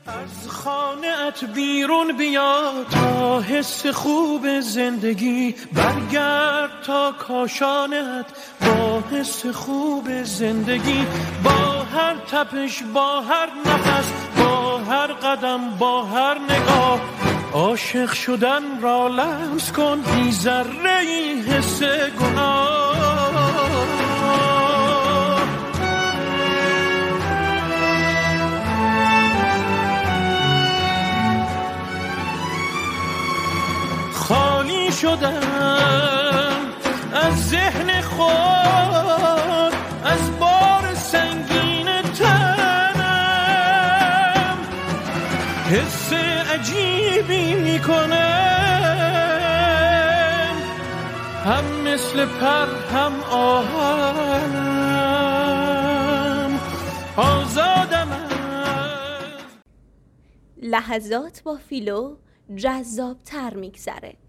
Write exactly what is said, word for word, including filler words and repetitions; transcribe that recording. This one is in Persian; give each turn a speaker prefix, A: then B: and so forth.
A: از خانه‌ات بیرون بیا تا حس خوب زندگی، برگرد تا کاشانت با حس خوب زندگی، با هر تپش با هر نفس با هر قدم با هر نگاه، عاشق شدن را لمس کن بی ذره ای حس گناه. خالی شدم از ذهن خود، از بار سنگین تنم، حس عجیبی میکنم، هم مثل پر هم آهنم، آزادم از
B: لحظات با فیلو جذاب تر میگذره.